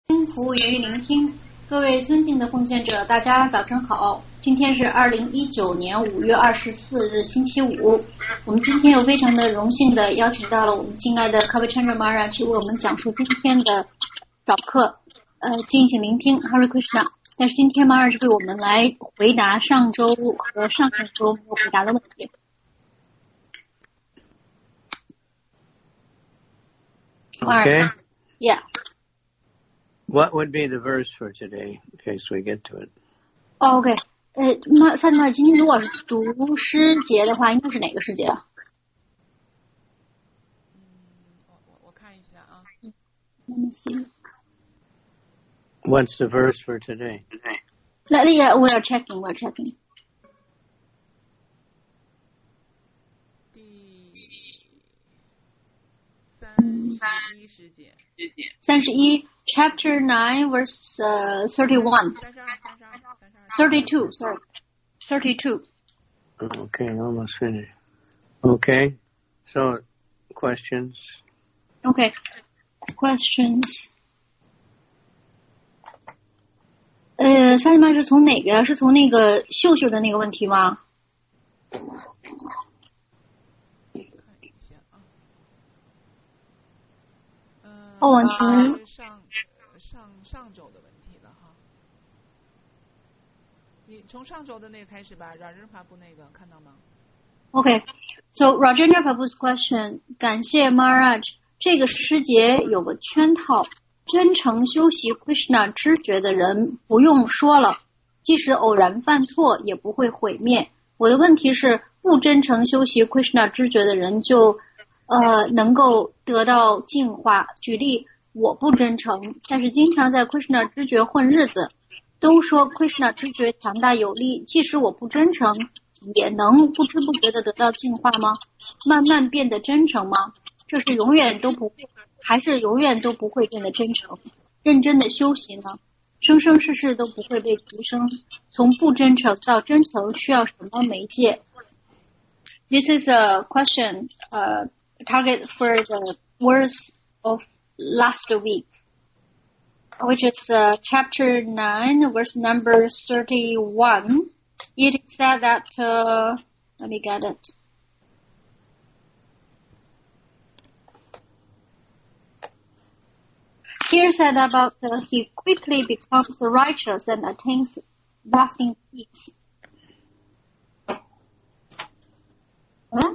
服务源于聆听，各位尊敬的奉献者，大家早晨好。今天是2019年5月24日星期五。我们今天又非常的荣幸的邀请到了我们敬爱的 Kavichandra Maharaj 去为我们讲述今天的早课，敬请聆听 Hare Krishna。但是今天 Maharaj 为我们来回答上周和上上周没有回答的问题。 Okay. Yeah. What would be the verse for today, in case we get to it? OK. 萨蒂玛，今天如果是读诗节的话，应该是哪个诗节啊？ 我看一下啊。 Let me see. What's the verse for today? Yeah, we are checking. We're checking. 第31诗节。 31 Chapter 9, verse 31. 32, sorry. 32. Okay, almost finished. Okay, so questions? Okay, questions. 萨蒂玛是从哪个呀？是从那个秀秀的那个问题吗？ 看一下啊。 往前。 上周的问题了哈。你从上周的那个开始吧，Rajendra Prabhu那个看到吗？ Okay, so Rajendra Prabhu's question. 感谢 Maharaj。这个诗节有个圈套，真诚修习 Krishna 知觉的人不用说了，即使偶然犯错也不会毁灭。我的问题是，不真诚修习 Krishna 知觉的人就能够得到净化。举例，我不真诚，但是经常在 Krishna 知觉混日子，都说 Krishna 知觉强大有力，即使我不真诚，也能不知不觉的得到净化吗？慢慢变得真诚吗？这是永远都不会，还是永远都不会变得真诚？认真的修行呢？生生世世都不会被提升。从不真诚到真诚需要什么媒介？ This is a question target for the verse of last week, which is chapter 9, verse number 31. It said that, let me get it. Here said about he quickly becomes righteous and attains lasting peace. Huh?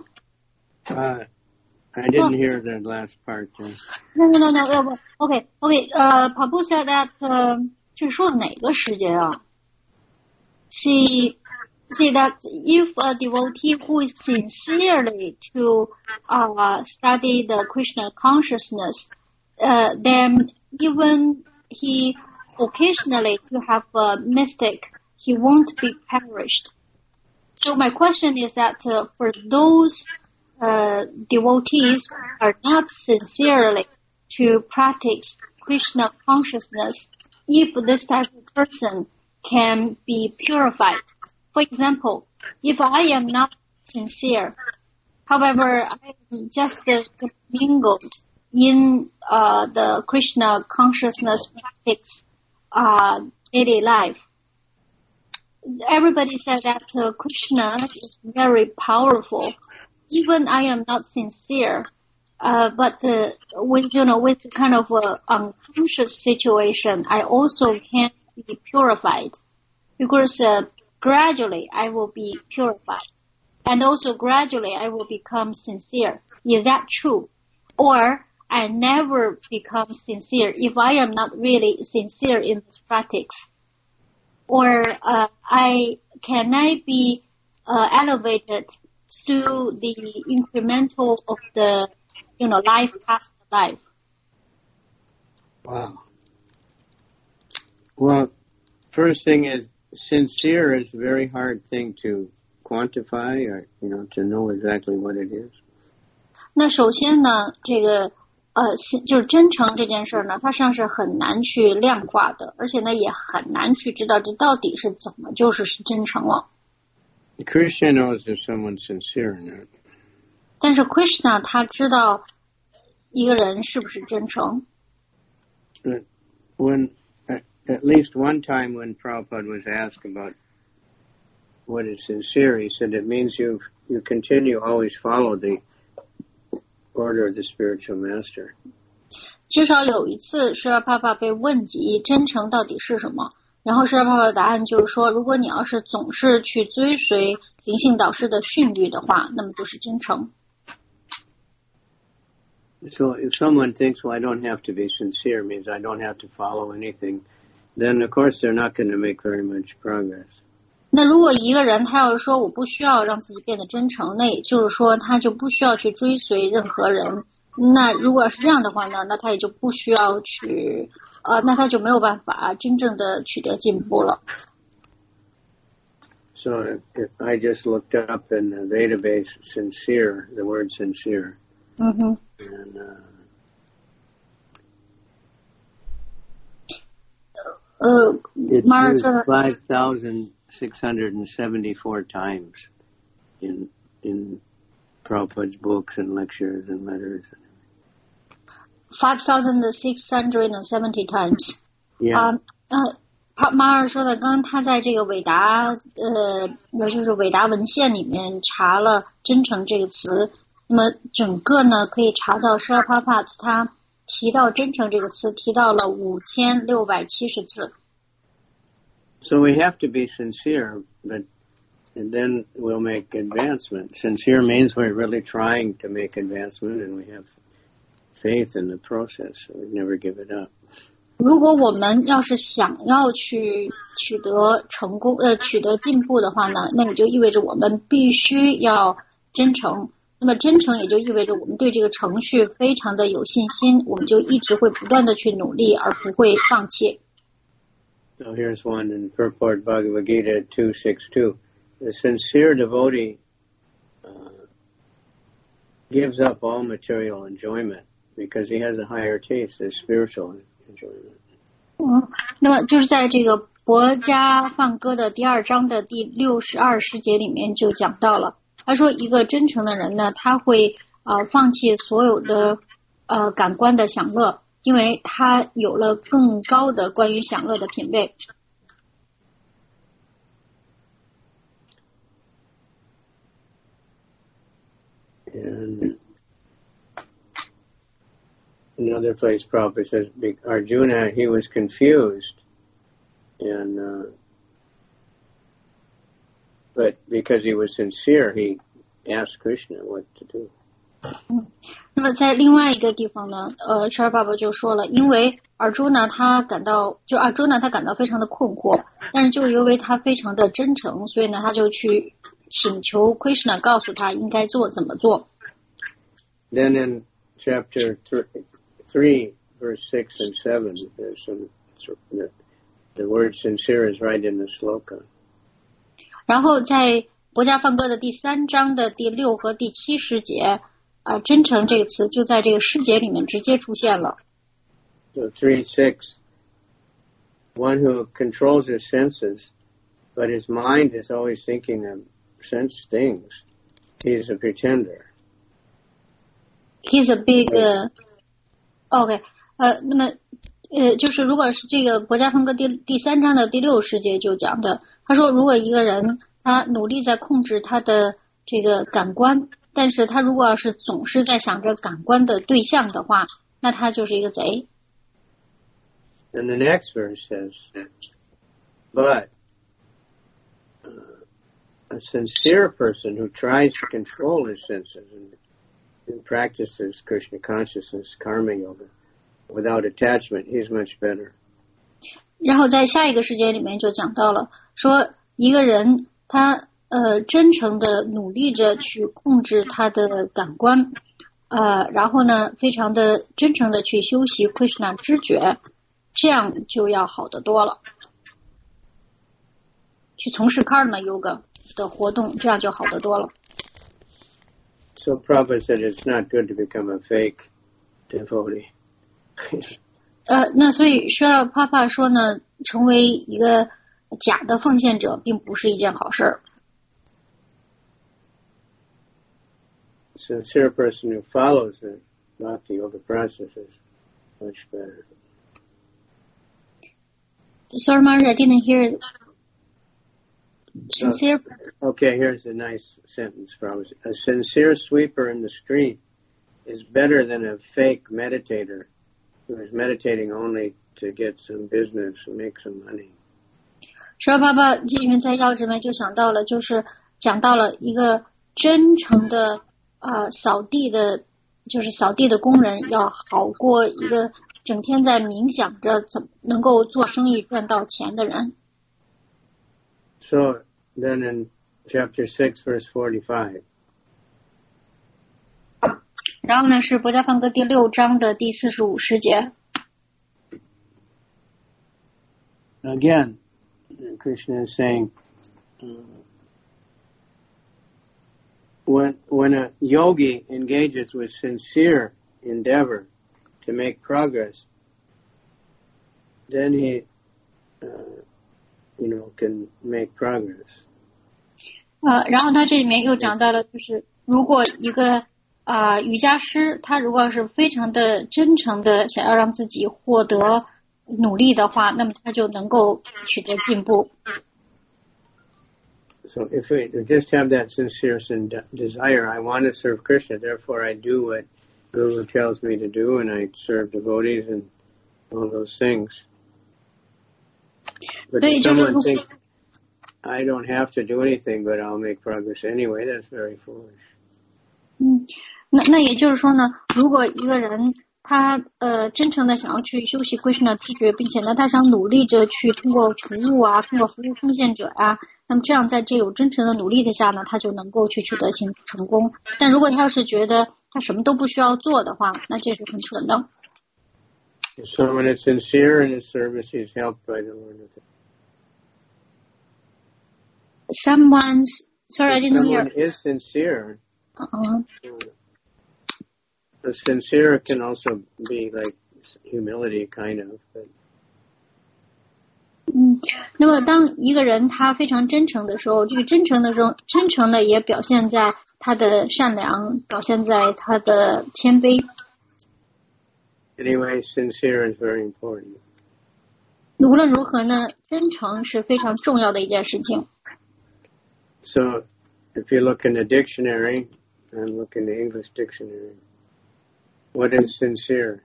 I didn't hear the last part. No. Okay. Prabhu said that 这说的哪个时节啊？ She said that if a devotee who is sincerely to study the Krishna consciousness, then even he occasionally to have a mistake, he won't be perished. So my question is that for those devotees who are not sincerely to practice Krishna consciousness, if this type of person can be purified. For example, if I am not sincere, however, I am just mingled in the Krishna consciousness practice daily life. Everybody said that Krishna is very powerful. Even I am not sincere, but with kind of unconscious situation, I also can be purified, because gradually I will be purified, and also gradually I will become sincere. Is that true? Or I never become sincere if I am not really sincere in this practice? Or can I be elevated to the incremental of the life past life? Wow. Well, first thing is, sincere is a very hard thing to quantify, or to know exactly what it is. 那首先呢，这个就是真诚这件事呢，它实际上是很难去量化的，而且呢也很难去知道这到底是怎么就是真诚了。 Krishna knows if someone's sincere or not. 但是 Krishna 他知道一个人是不是真诚。 when at least one time when Prabhupada was asked about what is sincere, he said it means you continue always follow the order of the spiritual master. 至少有一次施拉帕帕被问及真诚到底是什么，然后施拉帕帕的答案就是说，如果你要是总是去追随灵性导师的训律的话，那么就是真诚。 So if someone thinks, well, I don't have to be sincere, means I don't have to follow anything, then of course they're not going to make very much progress. 那如果一个人他要是说我不需要让自己变得真诚，那也就是说他就不需要去追随任何人。那如果是这样的话呢，那他也就不需要去那他就没有办法真正的取得进步了。 So if I just looked up in the database sincere, the word sincere. And it's used 5,674 times in Prabhupada's books and lectures and letters. 5,670 times. Yeah. 马尔说的，刚刚他在这个伟达就是伟达文献里面查了真诚这个词，那么整个呢可以查到施拉帕帕他提到真诚这个词提到了5670次。 So we have to be sincere, but and then we'll make advancement. Sincere means we're really trying to make advancement, and we have faith in the process, so we never give it up. 如果我们要是想要去取得成功取得进步的话呢，那也就意味着我们必须要真诚。那么真诚也就意味着我们对这个程序非常的有信心，我们就一直会不断的去努力，而不会放弃。 So here's one in Purport Bhagavad Gita 262. The sincere devotee gives up all material enjoyment because he has a higher taste of spiritual enjoyment. 那么就是在这个博伽梵歌的第2章的第62师节里面就讲到了，他说一个真诚的人呢，他会放弃所有的感官的享乐，因为他有了更高的关于享乐的品味。 And another place Prabhupada says, Arjuna, he was confused, and but because he was sincere, he asked Krishna what to do. 那么在另外一个地方呢，舍爸爸就说了，因为尔朱呢他感到非常的困惑，但是就是因为他非常的真诚，所以呢他就去请求 Krishna 告诉他应该怎么做。 Then in chapter 3, verse 6 and 7, there's the word sincere is right in the sloka. 然后在博伽梵歌的第3章的第6和第7师节，真诚这个词就在这个诗节里面直接出现了。 So 3:6, one who controls his senses, but his mind is always thinking of sense things. He is a pretender. He's a big, OK, 那么就是如果是这个博伽梵歌第3章的第6师节就讲的，他说如果一个人他努力在控制他的这个感官，但是他如果要是总是在想着感官的对象的话，那他就是一个贼。 And the next verse says, but a sincere person who tries to control his senses and practices Krishna consciousness, karma yoga, without attachment, he's much better. 然后在下一个世界里面就讲到了，说一个人他真诚的努力着去控制他的感官，然后呢非常的真诚的去修习 Krishna 知觉，这样就要好得多了。去从事 karma yoga 的活动，这样就好得多了。 So Prabhupada said it's not good to become a fake devotee. 那所以Srila Prabhupada说呢，成为一个假的奉献者并不是一件好事儿。 Sincere person who follows the Bhakti Yoga process is much better. Sorry, Marge, I didn't hear it. Sincere. Okay, here's a nice sentence from a sincere sweeper in the street is better than a fake meditator who is meditating only to get some business and make some money. 说爸爸这里面在要旨里面就想到了，就是讲到了一个真诚的扫地的，就是扫地的工人要好过一个整天在冥想着怎么能够做生意赚到钱的人。 So then in chapter 6 verse 45. 然后呢是博家梵歌第6章的第45节节。 Again, Krishna is saying, when a yogi engages with sincere endeavor to make progress, then he, can make progress. 然后他这里面又讲到了，就是如果一个瑜伽师，他如果是非常的真诚的想要让自己获得努力的话，那么他就能够取得进步。 So if we just have that sincere desire, I want to serve Krishna, therefore I do what Guru tells me to do, and I serve devotees and all those things. But if someone thinks, I don't have to do anything, but I'll make progress anyway, that's very foolish. 那也就是说呢，如果一个人他真诚的想要去修习 Krishna 知觉，并且呢他想努力着去通过服务啊，通过服务奉献者啊，那么这样在这种真诚的努力的下呢，他就能够去取得成功。但如果他要是觉得他什么都不需要做的话，那这是很蠢的。 If someone is sincere in his service, he is helped by the Lord. Sorry, I didn't hear. Someone is sincere. The sincere can also be like humility, kind of. But... 那么当一个人他非常真诚的时候，这个真诚呢也表现在他的善良，表现在他的谦卑。 Anyway, sincere is very important. 无论如何呢，真诚是非常重要的一件事情。 So, if you look in the dictionary and look in the English dictionary, what is sincere?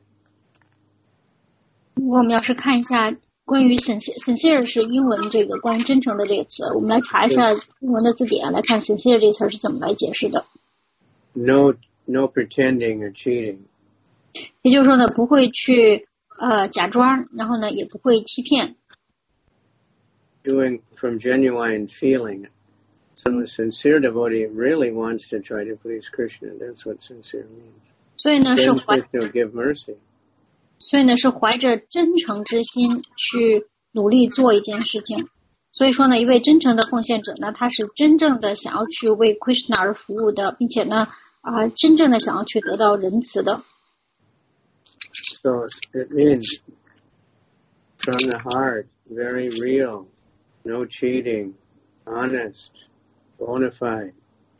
如果我们要是看一下关于 sincere 是英文这个关于真诚的这个词，我们来查一下英文的字典，来看 sincere 这个词是怎么来解释的。 No pretending or cheating. 也就是说呢，不会去假装，然后呢也不会欺骗。 Doing from genuine feeling. So a sincere devotee really wants to try to please Krishna. That's what sincere means. 所以呢是 Krishna give mercy. 所以呢是怀着真诚之心去努力做一件事情。所以说呢，一位真诚的奉献者呢，他是真正的想要去为 Krishna 而服务的，并且呢真正的想要去得到仁慈的。 So it means from the heart, very real, no cheating, honest, bona fide.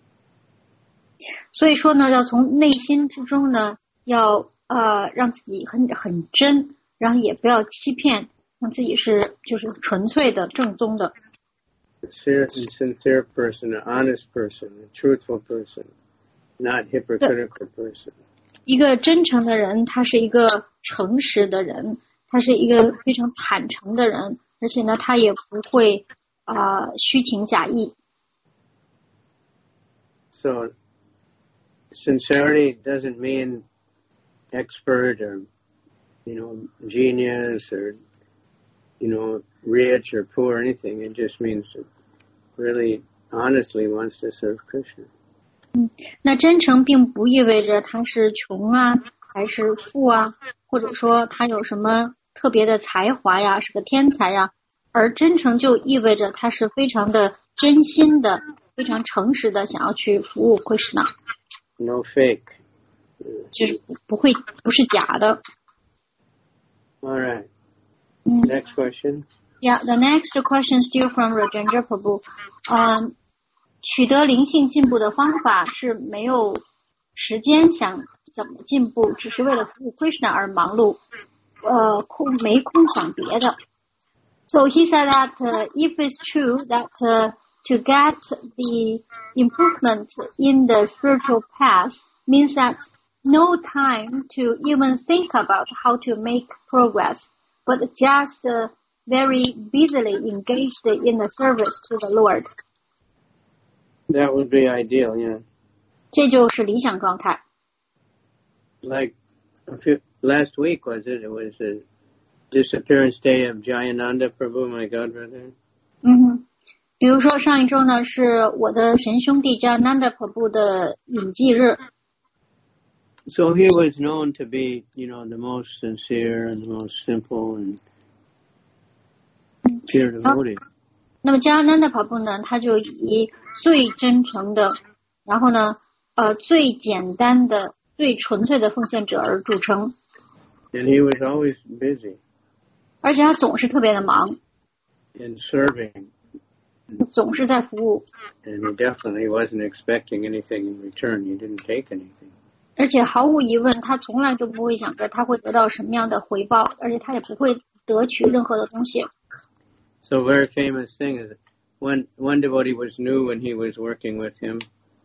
所以说呢，要从内心之中呢，要让自己很真，然后也不要欺骗，让自己是就是纯粹的、正宗的。 Sincere person, an honest person, a truthful person, not hypocritical person. 一个真诚的人，他是一个诚实的人，他是一个非常坦诚的人，而且呢，他也不会虚情假意。 So, sincerity doesn't mean expert or, genius or, rich or poor or anything. It just means really honestly wants to serve Krishna. 那真诚并不意味着他是穷啊，还是富啊，或者说他有什么特别的才华呀，是个天才呀，而真诚就意味着他是非常的真心的、非常诚实的想要去服务 Krishna。 No fake. 就是不是假的。 All right. Next question. Yeah, the next question still from Rajendra Prabhu. 取得灵性进步的方法是没有时间想怎么进步，只是为了服务 Krishna 而忙碌，没空想别的。 So he said that if it's true that to get the improvement in the spiritual path means that no time to even think about how to make progress, but just very busily engaged in the service to the Lord. That would be ideal, yeah. 这就是理想状态。 Like last week, was it? It was the disappearance day of Jayananda Prabhu, my god brother. 比如说上一周呢是我的神兄弟Jayananda Prabhu的隐迹日。 So he was known to be, the most sincere and the most simple and pure devotee. 那么Jayananda Prabhu呢，他就以最真诚的，然后呢，最简单的、最纯粹的奉献者而著称。 And he was always busy. 而且他总是特别的忙。 In serving. 总是在服务。 And he definitely wasn't expecting anything in return. He didn't take anything. 而且毫无疑问，他从来都不会想着他会得到什么样的回报，而且他也不会得取任何的东西。 So a very famous thing is one devotee was new when he was working with him.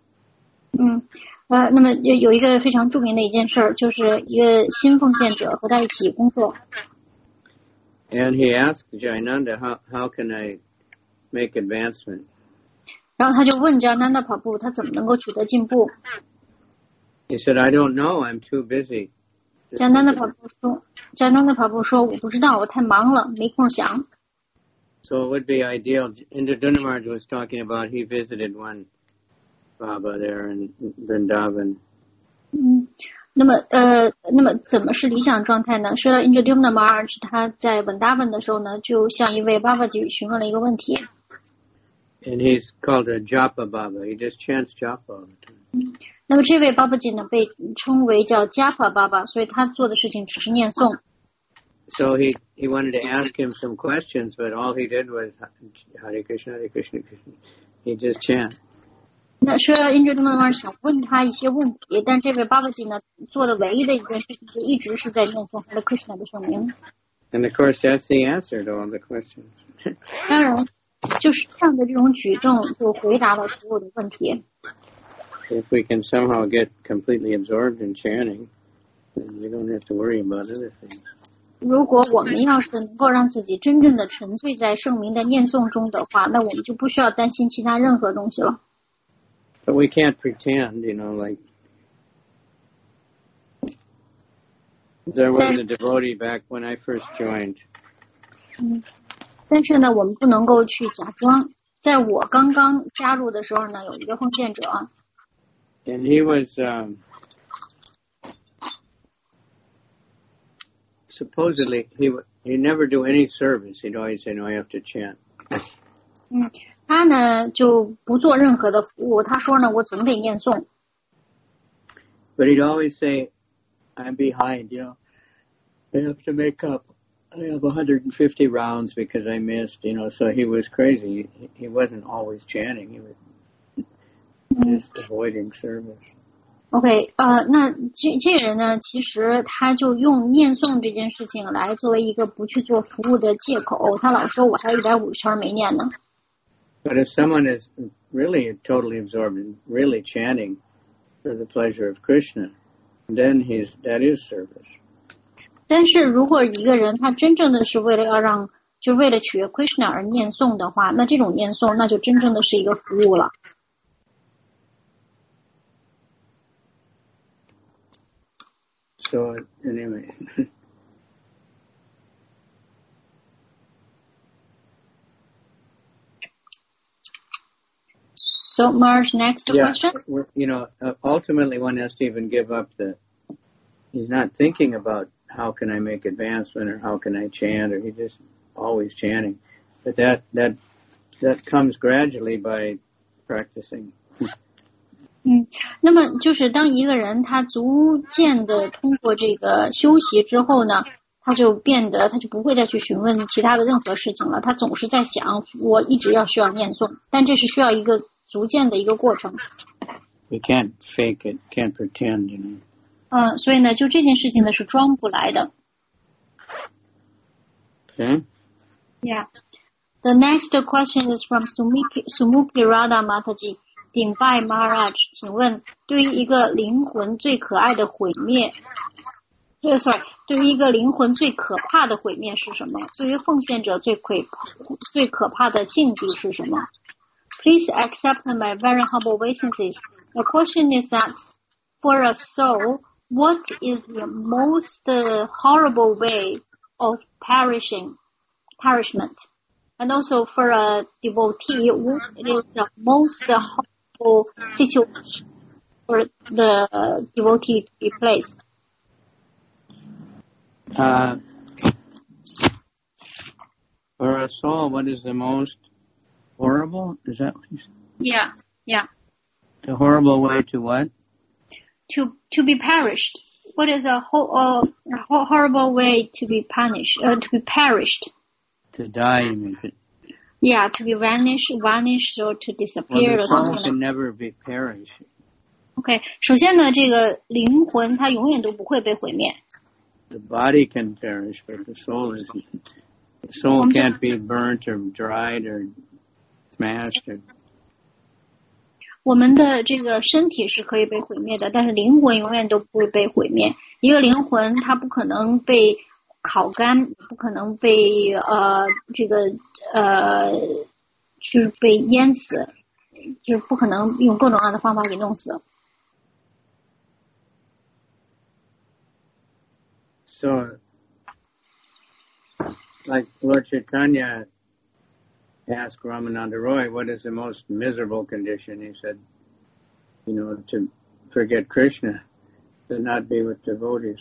那么有一个非常著名的一件事，就是一个新奉献者和他一起工作。 And he asked Jayananda, how can I make advancement? 然后他就问Jayananda Prabhu，他怎么能够取得进步？ He said, I don't know, I'm too busy. Jayananda Prabhu 说，我不知道，我太忙了，没空想。 So it would be ideal. Indradutta Maharaj was talking about he visited one Baba there in Vrindavan. 那么怎么是理想状态呢？说到 Indradutta Maharaj， 他在文达文的时候呢，就向一位Babaji询问了一个问题。 And he's called a Japa Baba. He just chants Japa all the time. 那么这位Babaji呢，被称为叫 Japa Baba， 所以他做的事情只是念诵。 So he wanted to ask him some questions, but all he did was Hare Krishna, Hare Krishna, Krishna. He just chant. 那说 Indradutta Maharaj 想问他一些问题，但这位Babaji呢做的唯一的一件事情就一直是在念诵 Hare Krishna 的圣名。 And of course, that's the answer to all the questions. 当然，就是这样的这种举动就回答了所有的问题。 If we can somehow get completely absorbed in chanting, then we don't have to worry about other things. 如果我们要是能够让自己真正的沉醉在圣名的念诵中的话，那我们就不需要担心其他任何东西了。 But we can't pretend, like there was a devotee back when I first joined. 但是呢，我们不能够去假装。在我刚刚加入的时候呢，有一个奉献者。 And he was supposedly he never do any service. He'd always say, "No, I have to chant." 他呢就不做任何的服务。他说呢，我总得念诵。 But he'd always say, "I'm behind, I have to make up. I have 150 rounds because I missed, So he was crazy. He wasn't always chanting. He was just avoiding service. OK， 那这个人呢，其实他就用念诵这件事情来作为一个不去做服务的借口。他老说我还有150圈没念呢。 But if someone is really totally absorbed in really chanting for the pleasure of Krishna, then that is service. 但是如果一个人他真正的是为了为了取悦 Krishna 而念诵的话，那这种念诵那就真正的是一个服务了。 So anyway. So Marge, next question. Ultimately one has to even give up he's not thinking about how can I make advancement or how can I chant, or he's just always chanting. But that comes gradually by practicing. 那么就是当一个人他逐渐的通过这个修习之后呢，他就不会再去询问其他的任何事情了。他总是在想，我一直需要念诵，但这是需要一个逐渐的一个过程。 You can't fake it, can't pretend, 所以呢，就这件事情呢是装不来的。 Okay. Yeah. The next question is from Sumuki Radha Mataji. 顶拜 Maharaj， 请问对于一个灵魂最可爱的毁灭，对于一个灵魂最可怕的毁灭是什么？对于奉献者最可怕的境地是什么？ Please accept my very humble obeisances. The question is that for a soul, what is the most horrible way of perishment? And also for a devotee, what is the most horrible situation for the devotee to be placed? For a soul, what is the most horrible? Is that what you said? Yeah. The horrible way to what? To be perished. What is a horrible way to be punished? To be perished. To die, you mean? Yeah, to be vanished, or to disappear. Well, the soul can never be perished. Okay. 首先呢，这个灵魂它永远都不会被毁灭。 The body can perish, but the soul isn't. The soul can't be burnt or dried or smashed. 我们的这个身体是可以被毁灭的，但是灵魂永远都不会被毁灭。一个灵魂它不可能被烤干，不可能被就是被淹死，就是不可能用各种各样的方法给弄死。 So, like Lord Chaitanya asked Ramananda Roy, what is the most miserable condition? He said, to forget Krishna, to not be with devotees.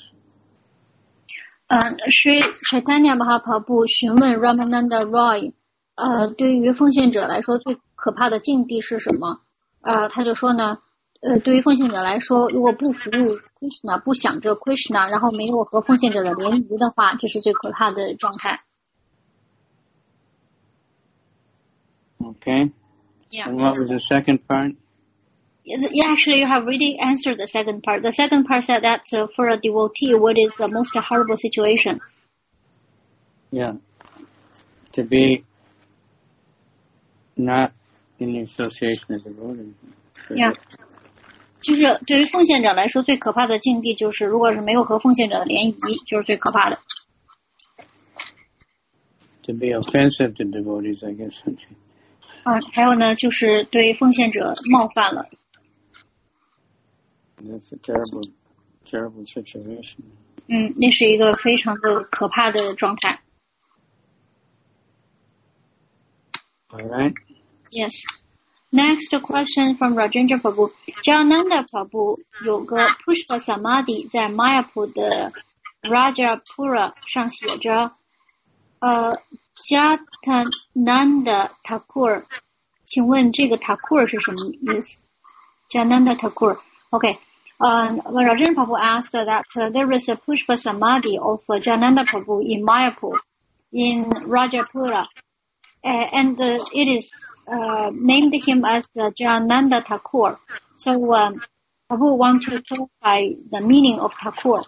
是 Chaitanya Mahaprabhu 询问 Ramananda Roy， 对于奉献者来说最可怕的境地是什么？他就说呢，对于奉献者来说，如果不服务 Krishna， 不想着 Krishna， 然后没有和奉献者的联谊的话，这是最可怕的状态。 Okay. Yeah. And what was the second part? Yeah, actually, you have already answered the second part. The second part said that for a devotee, what is the most horrible situation? Yeah. To be not in the association of devotees. Yeah. 就是对于奉献者来说，最可怕的境地就是，如果是没有和奉献者的联谊，就是最可怕的。 To be offensive to devotees, I guess. 还有呢，就是对奉献者冒犯了。 That's a terrible, terrible situation. 那是一个非常的可怕的状态。 All right. Yes. Next question from Rajendra Prabhu. Jayananda Prabhu 有个 Pushpa Samadhi 在 Mayapur 的 Rajapura 上写着Jayananda Thakur， 请问这个 Thakur 是什么意思？ Jayananda Thakur. Okay. Rajendra Prabhu asked that there is a Pushpa Samadhi of Jayananda Prabhu in Mayapur, in Rajapura, and it is named him as Jayananda Thakur. So Prabhu want to clarify the meaning of Thakur.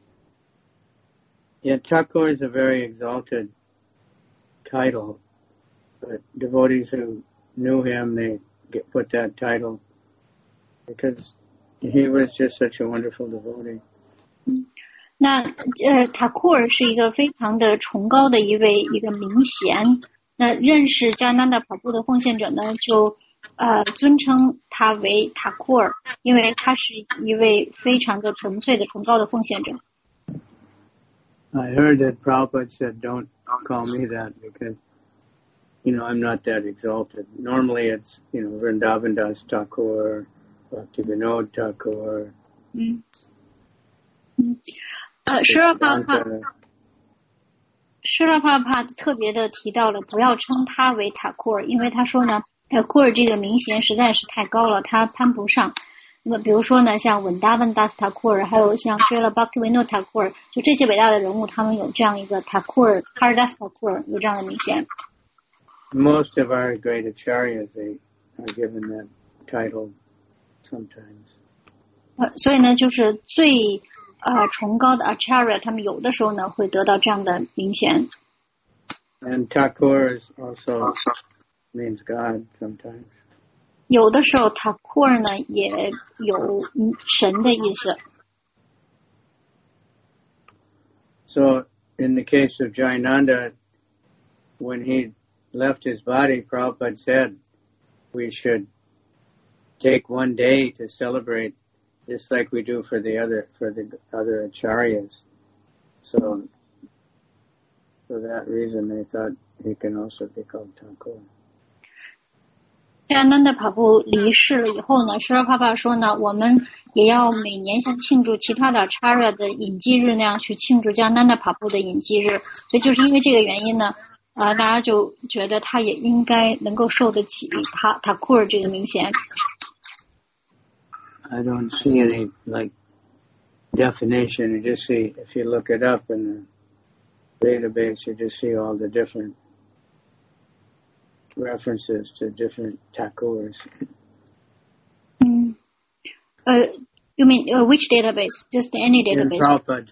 Yeah, Thakur is a very exalted title, but devotees who knew him, they put that title because he was just such a wonderful devotee. 那Thakur 是一个非常的崇高的一个名贤。那认识Jayananda Prabhu的奉献者呢，就尊称他为Thakur，因为他是一位非常的纯粹的崇高的奉献者。 I heard that Prabhupada said, "Don't call me that because, I'm not that exalted. Normally, it's Vrindavan Das Thakur, Bhaktivinoda Thakur." 施拉帕帕特别的提到了不要称他为Thakur，因为他说呢，Thakur这个名衔实在是太高了，他攀不上。那么比如说呢，像Vrindavan Das Thakur，还有像Srila Bhaktivinoda Thakur，就这些伟大的人物，他们有这样一个Thakur Haridas Thakur 有这样的名衔。 Most of our great acharyas, they are given that title sometimes. 所以呢，就是最崇高的 acharya， 他们有的时候呢会得到这样的名衔。 And Thakur also means God sometimes. 有的时候 Thakur 呢也有神的意思。 So in the case of Jayananda, when he left his body, Prabhupada said we should take one day to celebrate, just like we do for the other acharyas. So for that reason, they thought he can also be called Thakur. 这样南达帕布离世了以后呢，施拉帕帕说呢，我们也要每年像庆祝其他的 Acharya 的隐基日那样去庆祝这样南达帕布的隐基日，所以就是因为这个原因呢，大家就觉得他也应该能够受得起Thakur 这个名衔。 I don't see any definition. You just see, if you look it up in the database, you just see all the different references to different Thakurs. You mean which database? Just any database? In Prabhupada,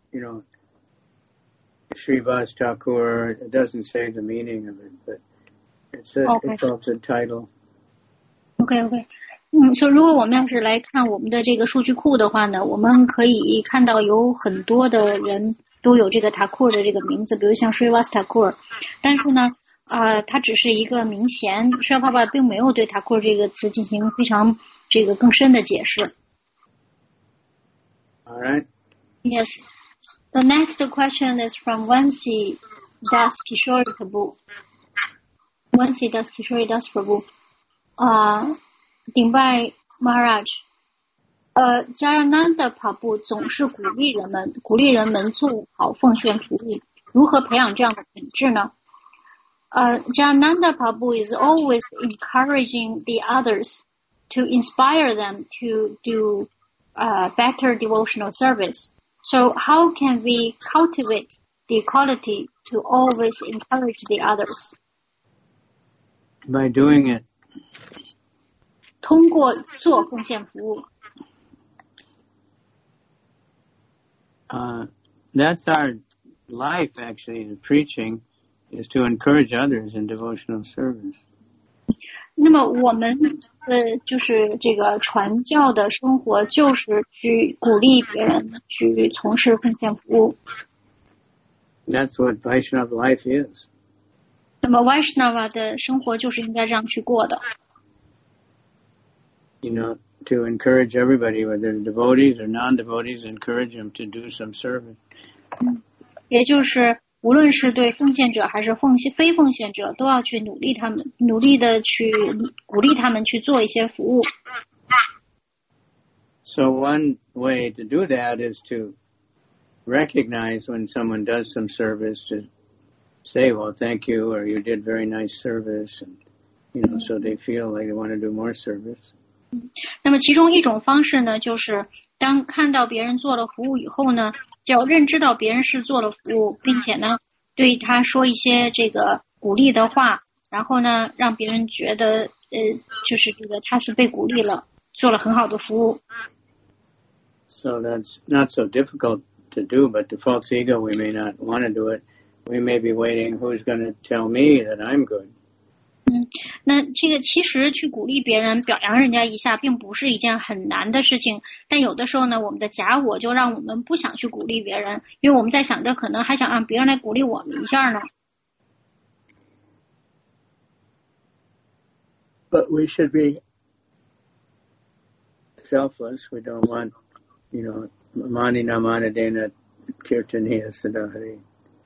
Srivas Thakur, it doesn't say the meaning of it, but it's also a title. Okay. 所以如果我们要是来看我们的这个数据库的话呢，我们可以看到有很多的人都有这个 Thakur 的这个名字，比如像 Srivas Thakur， 但是呢，它只是一个名衔，施拉帕帕并没有对 Thakur 这个词进行非常这个更深的解释。 All right. Yes. The next question is from Vansi Das Kishore Prabhu. Vansi Das Kishore Das Prabhu. 顶拜 Maharaj。Jayananda Prabhu 总是鼓励人们做好奉献服务，如何培养这样的品质呢？Jayananda Prabhu is always encouraging the others to inspire them to do better devotional service. So how can we cultivate the quality to always encourage the others? By doing it. 通过做奉献服务。 That's our life, actually, in preaching, is to encourage others in devotional service. 那么我们就是这个传教的生活，就是去鼓励别人去从事奉献服务。 That's what Vaishnava life is. 那么 Vaishnava 的生活就是应该这样去过的。 To encourage everybody, whether devotees or non-devotees, encourage them to do some service. 也就是无论是对奉献者还是非奉献者，都要去努力的去鼓励他们去做一些服务。 So one way to do that is to recognize when someone does some service, to say, well, thank you, or you did very nice service, and so they feel like they want to do more service. 那么其中一种方式呢，就是当看到别人做了服务以后呢，就要认知到别人是做了服务，并且呢对他说一些这个鼓励的话，然后呢让别人觉得就是这个他是被鼓励了，做了很好的服务。 So that's not so difficult to do, but the false ego, we may not want to do it. We may be waiting, who's going to tell me that I'm good? 那这个其实去鼓励别人表扬人家一下并不是一件很难的事情，但有的时候呢我们的假我就让我们不想去鼓励别人，因为我们在想着可能还想让别人来鼓励我们一下呢。 But we should be selfless. We don't want, mani namana dena kirtaniya sadahari.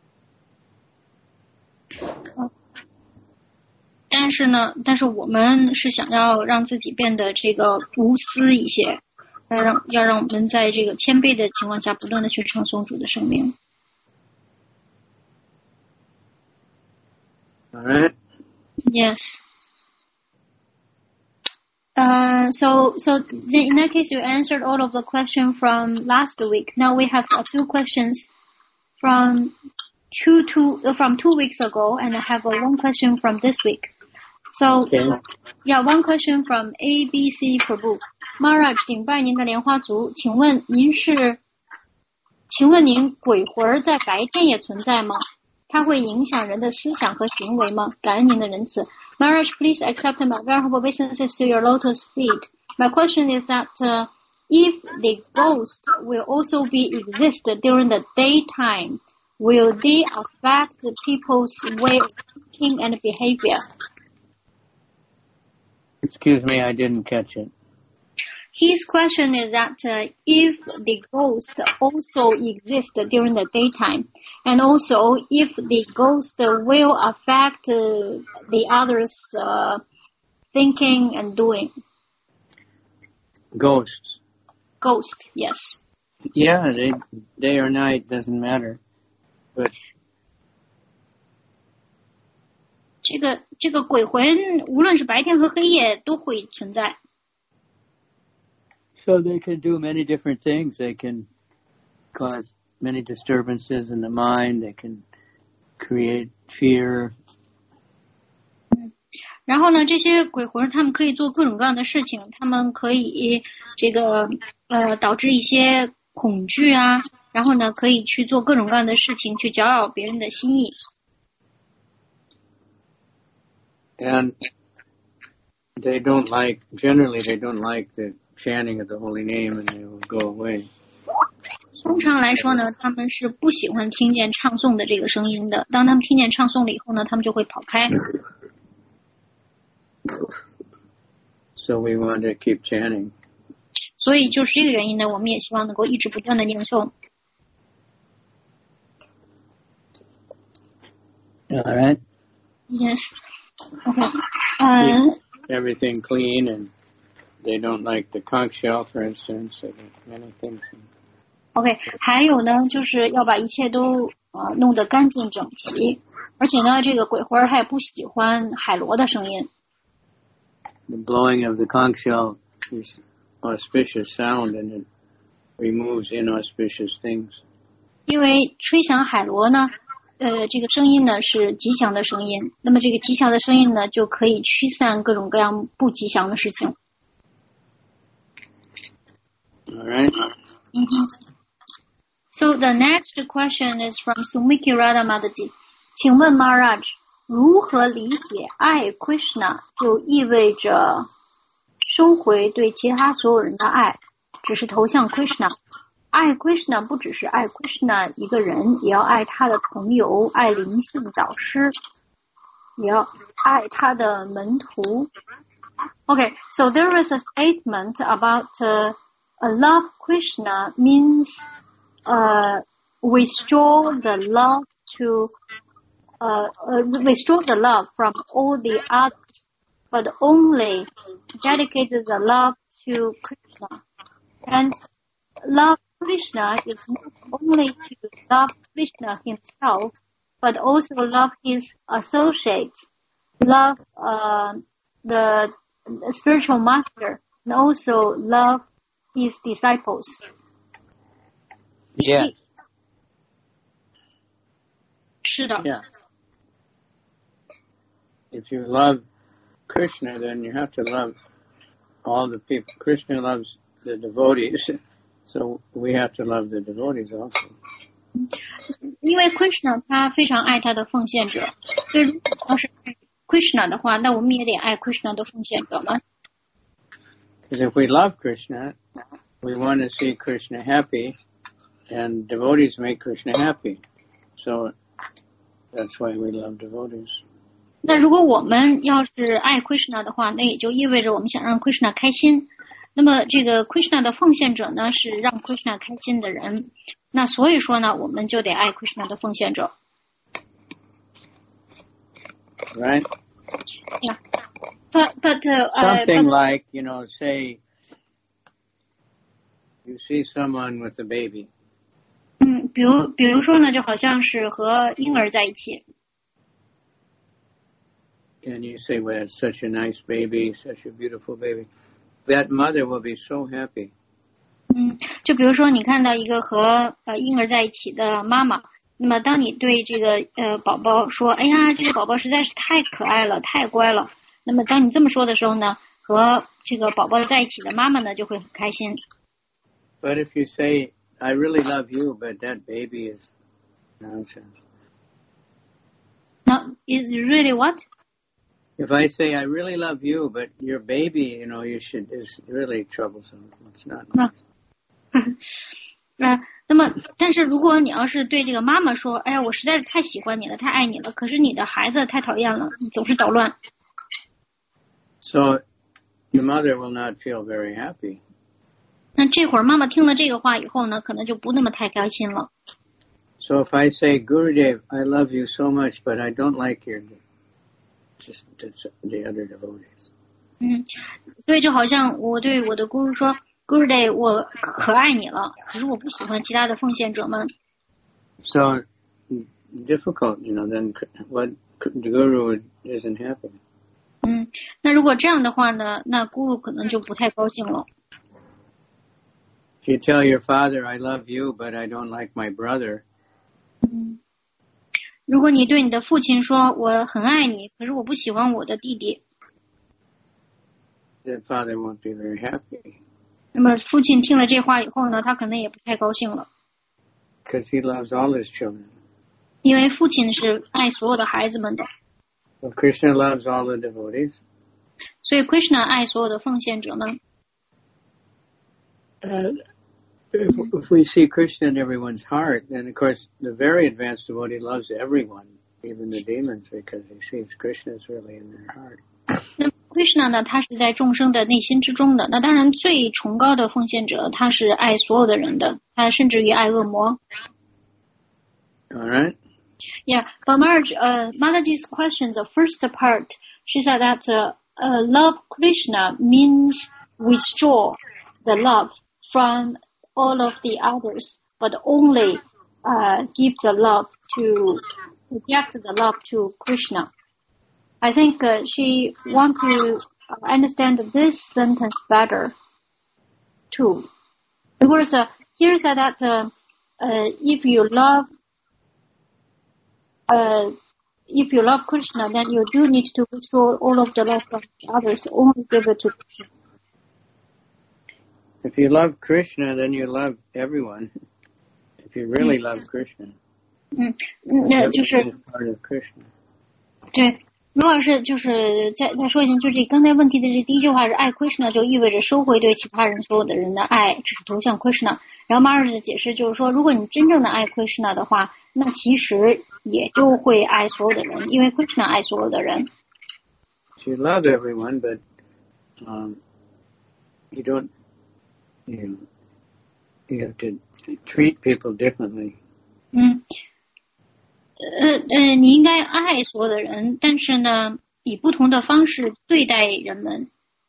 但是我们是想要让自己变得这个无私一些，要让我们在这个谦卑的情况下不断的去唱诵主的圣名。 All right. Yes. So in that case, you answered all of the questions from last week. Now we have a few questions from 2 weeks ago, and I have one question from this week. So, yeah, one question from ABC Prabhu. Maharaj, 顶拜您的莲花足，请问您鬼魂在白天也存在吗？ 它会影响人的思想和行为吗？感恩您的仁慈。Maharaj, please accept my venerable obeisances to your lotus feet. My question is that if the ghost will also be exist during the daytime, will they affect the people's way of thinking and behavior? Excuse me, I didn't catch it. His question is that if the ghost also exists during the daytime, and also if the ghost will affect the others' thinking and doing. Ghosts. Ghost, yes. Yeah, day or night doesn't matter. But 这个鬼魂无论是白天和黑夜都会存在。 So they can do many different things. They can cause many disturbances in the mind. They can create fear. 然后呢，这些鬼魂他们可以做各种各样的事情，他们可以导致一些恐惧啊，然后呢可以去做各种各样的事情，去搅扰别人的心意。 And generally they don't like the chanting of the holy name, and they will go away. 通常来说呢，他们是不喜欢听见唱诵的这个声音的。当他们听见唱诵了以后呢，他们就会跑开。 So we want to keep chanting. 所以就是这个原因呢，我们也希望能够一直不断的念诵。 All right. Yes. Okay. Keep everything clean, and they don't like the conch shell, for instance. So many things. OK， 还有呢，就是要把一切都弄得干净整齐，而且呢，这个鬼魂他也不喜欢海螺的声音。 The blowing of the conch shell is auspicious sound, and it removes inauspicious things. 因为吹响海螺呢，这个声音呢是吉祥的声音，那么这个吉祥的声音呢，就可以驱散各种各样不吉祥的事情。 All right. So the next question is from Sumiki Radha Mataji. 请问 Maharaj， 如何理解爱 Krishna 就意味着收回对其他所有人的爱，只是投向 Krishna？ 爱 Krishna 不只是爱 Krishna 一个人，也要爱他的朋友，爱灵性导师，也要爱他的门徒。Okay, so there is a statement about love Krishna means restore the love to restore the love from all the others, but only dedicate the love to Krishna. And love Krishna is not only to love Krishna himself, but also love his associates, love the spiritual master, and also love his disciples. Yeah. 是的。 Yeah. If you love Krishna, then you have to love all the people. Krishna loves the devotees, so we have to love the devotees also. 因为 Krishna 他非常爱他的奉献者，所以如果要是爱 Krishna 的话，那我们也得爱 Krishna 的奉献者嘛。 Because if we love Krishna, we want to see Krishna happy, and devotees make Krishna happy. So that's why we love devotees. 那如果我们要是爱 Krishna 的话，那也就意味着我们想让 Krishna 开心。那么这个 Krishna 的奉献者呢，是让 Krishna 开心的人。那所以说呢，我们就得爱 Krishna 的奉献者。 Right? Yeah. But something like, say you see someone with a baby. 比如说呢，就好像是和婴儿在一起。 And you say, well, it's such a nice baby, such a beautiful baby. That mother will be so happy. 就比如说你看到一个和婴儿在一起的妈妈，那么当你对这个宝宝说，哎呀，这个宝宝实在是太可爱了，太乖了。那么当你这么说的时候呢，和这个宝宝在一起的妈妈呢就会很开心。 But if you say, I really love you, but that baby is nonsense. No, is really what? If I say I really love you, but your baby, is really troublesome. It's not nice. 那么，但是如果你要是对这个妈妈说，哎呀，我实在是太喜欢你了，太爱你了，可是你的孩子太讨厌了，你总是捣乱。 So, your mother will not feel very happy. 那这会儿妈妈听了这个话以后呢，可能就不那么太开心了。 So if I say, Gurudev, I love you so much, but I don't like just the other devotees. 所以就好像我对我的Guru说，Gurudev，我可爱你了，可是我不喜欢其他的奉献者们。 So difficult, then what the Guru isn't happy. 那如果这样的话呢，那Guru可能就不太高兴了。 If you tell your father, I love you, but I don't like my brother. 如果你对你的父亲说我很爱你，可是我不喜欢我的弟弟， The father won't be very happy. 那么父亲听了这话以后呢，他可能也不太高兴了， Because he loves all his children. 因为父亲是爱所有的孩子们的， So Krishna loves all the devotees. 所以 Krishna 爱所有的奉献者们。 If we see Krishna in everyone's heart, then of course the very advanced devotee loves everyone, even the demons, because he sees Krishna is really in their heart. 那 Krishna 呢，他是在众生的内心之中的。那当然，最崇高的奉献者，他是爱所有的人的，他甚至于爱恶魔。 All right. Yeah, but Marge, Mataji's question, the first part, she said that love Krishna means withdraw the love from all of the others, but only give the love to, project the love to Krishna. I think she wants to understand this sentence better, too. Because here said that if you love Krishna, then you do need to withdraw all of the love from the others, only give it to Krishna. If you love Krishna, then you love everyone. If you really love Krishna, 那就是 everyone is part of Krishna. 对。如果是就是再说一下，就这刚才问题的这第一句话是爱 Krishna， 就意味着收回对其他人所有的人的爱，只是投向 Krishna。然后 Maharaj 的解释就是说，如果你真正的爱 Krishna 的话，那其实也就会爱所有的人，因为 Krishna 爱所有的人。 You love everyone, but you don't. You have to treat people differently. 你应该爱所有的人，但是呢，以不同的方式对待人们。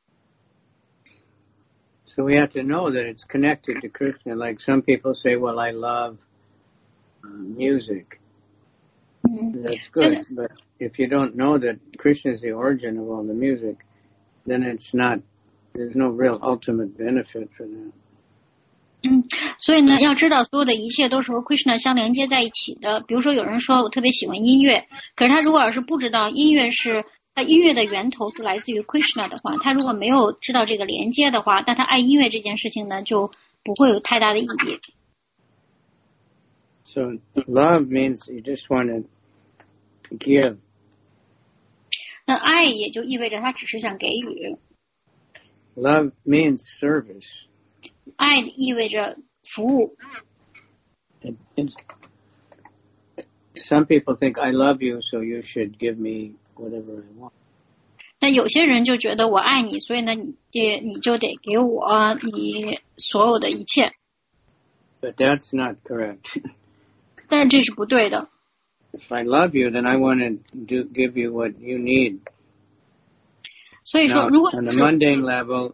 So we have to know that it's connected to Krishna. Like some people say, well, I love music. That's good. But if you don't know that Krishna is the origin of all the music, then there's no real ultimate benefit for that. 所以呢，要知道所有的一切都是和 Krishna 相连接在一起的。比如说，有人说我特别喜欢音乐，可是他如果要是不知道音乐的源头是来自于 Krishna 的话，他如果没有知道这个连接的话，那他爱音乐这件事情呢，就不会有太大的意义。 So love means you just want to give. 那爱也就意味着他只是想给予。 Love means service. 爱意味着服务。 Some people think I love you, so you should give me whatever I want. 那有些人就觉得我爱你，所以呢，你就得给我你所有的一切。 But that's not correct. 但是这是不对的。 If I love you, then I want to give you what you need. 所以说， Now, 如果 on the mundane level,